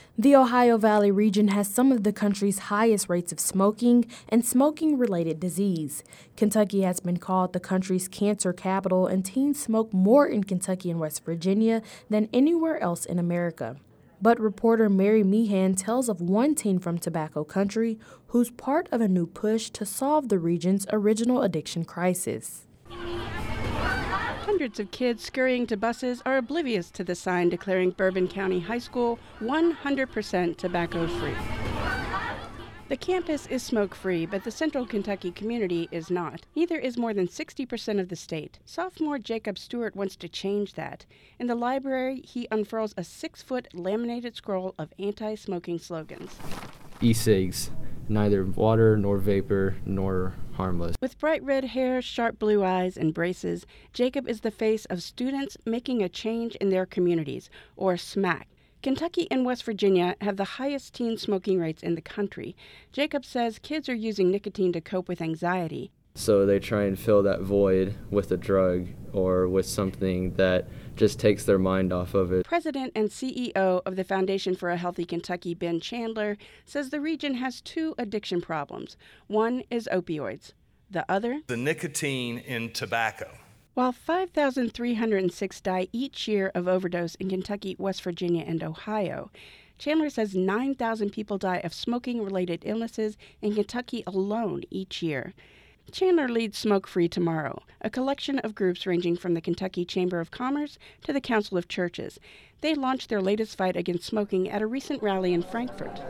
The Ohio Valley region has some of the country's highest rates of smoking and smoking-related disease. Kentucky has been called the country's cancer capital, and teens smoke more in Kentucky and West Virginia than anywhere else in America. But reporter Mary Meehan tells of one teen from tobacco country who's part of a new push to solve the region's original addiction crisis. Hundreds of kids scurrying to buses are oblivious to the sign declaring Bourbon County High School 100% tobacco-free. The campus is smoke-free, but the central Kentucky community is not. Neither is more than 60% of the state. Sophomore Jacob Stewart wants to change that. In the library, he unfurls a 6-foot laminated scroll of anti-smoking slogans. E-cigs, neither water nor vapor nor harmless. With bright red hair, sharp blue eyes, and braces, Jacob is the face of students making a change in their communities, or SMAC. Kentucky and West Virginia have the highest teen smoking rates in the country. Jacob says kids are using nicotine to cope with anxiety. So they try and fill that void with a drug or with something that just takes their mind off of it. President and CEO of the Foundation for a Healthy Kentucky, Ben Chandler, says the region has two addiction problems. One is opioids. The other? The nicotine in tobacco. While 5,306 die each year of overdose in Kentucky, West Virginia, and Ohio, Chandler says 9,000 people die of smoking-related illnesses in Kentucky alone each year. Chandler leads Smoke Free Tomorrow, a collection of groups ranging from the Kentucky Chamber of Commerce to the Council of Churches. They launched their latest fight against smoking at a recent rally in Frankfort.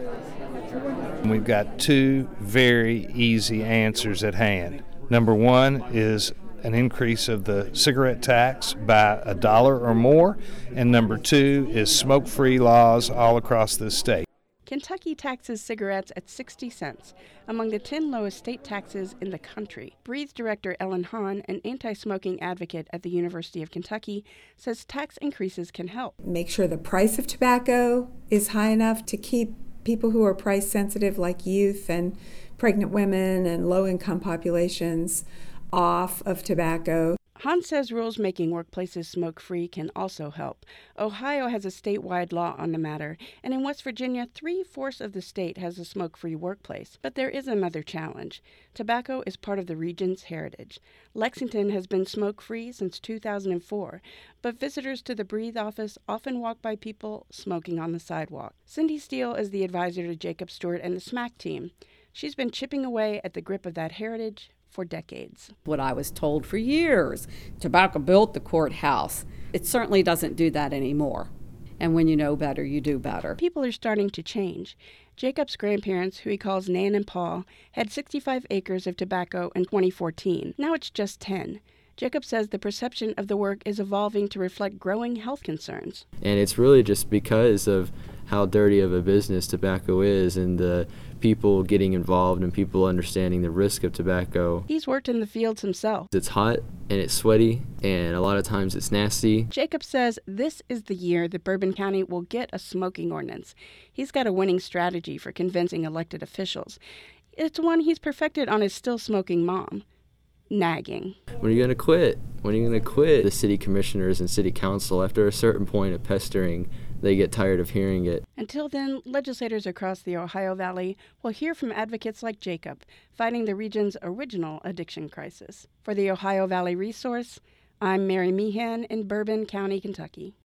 We've got two very easy answers at hand. Number one is an increase of the cigarette tax by $1 or more, and number two is smoke-free laws all across the state. Kentucky taxes cigarettes at 60 cents, among the 10 lowest state taxes in the country. Breathe director Ellen Hahn, an anti-smoking advocate at the University of Kentucky, says tax increases can help. Make sure the price of tobacco is high enough to keep people who are price sensitive, like youth and pregnant women and low-income populations, off of tobacco. Hahn says rules making workplaces smoke-free can also help. Ohio has a statewide law on the matter, and in West Virginia, 3/4 of the state has a smoke-free workplace. But there is another challenge. Tobacco is part of the region's heritage. Lexington has been smoke-free since 2004, but visitors to the Breathe office often walk by people smoking on the sidewalk. Cindy Steele is the advisor to Jacob Stewart and the SMAC team. She's been chipping away at the grip of that heritage for decades. What I was told for years, tobacco built the courthouse. It certainly doesn't do that anymore. And when you know better, you do better. People are starting to change. Jacob's grandparents, who he calls Nan and Paul, had 65 acres of tobacco in 2014. Now it's just 10. Jacob says the perception of the work is evolving to reflect growing health concerns. And it's really just because of how dirty of a business tobacco is and the people getting involved and people understanding the risk of tobacco. He's worked in the fields himself. It's hot and it's sweaty and a lot of times it's nasty. Jacob says this is the year that Bourbon County will get a smoking ordinance. He's got a winning strategy for convincing elected officials. It's one he's perfected on his still smoking mom. Nagging. When are you going to quit? When are you going to quit? The city commissioners and city council, after a certain point of pestering, they get tired of hearing it. Until then, legislators across the Ohio Valley will hear from advocates like Jacob, fighting the region's original addiction crisis. For the Ohio Valley Resource, I'm Mary Meehan in Bourbon County, Kentucky.